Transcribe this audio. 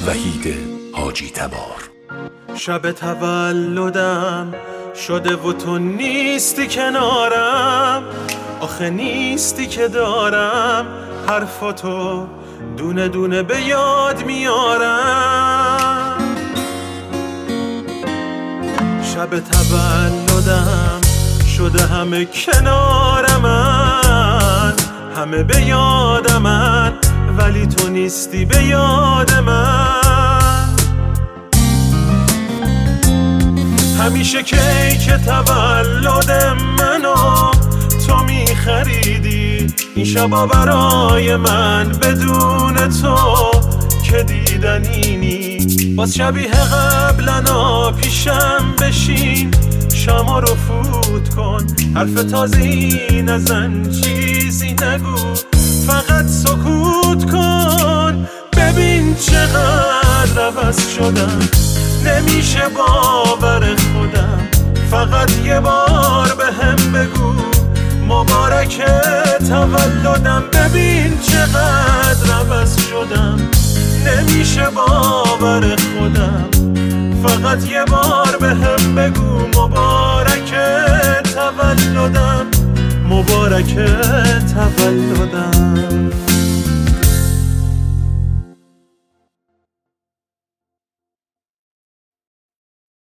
وحید حاجی تبار. شب تولدم شده و تو نیستی کنارم، آخه نیستی که دارم حرفاتو دونه دونه به یاد میارم. شب تولدم شده همه کنارمن، همه به یادمن، ولی تو نیستی به یاد من. همیشه کیک تولد منو تو میخریدی، این شبا برای من بدون تو که دیدنی نی. باز شبیه قبلنا پیشم بشین، شما رو فوت کن، حرف تازه‌ای نزن، چیزی نگو، فقط سکوت کن. ببین چقدر عوض شدم، نمیشه باور خودم، فقط یه بار به هم بگو مبارک تولدم. ببین چقدر عوض شدم، نمیشه باور خودم، فقط یه بار به هم بگو مبارک تولدم، مبارک تولدم.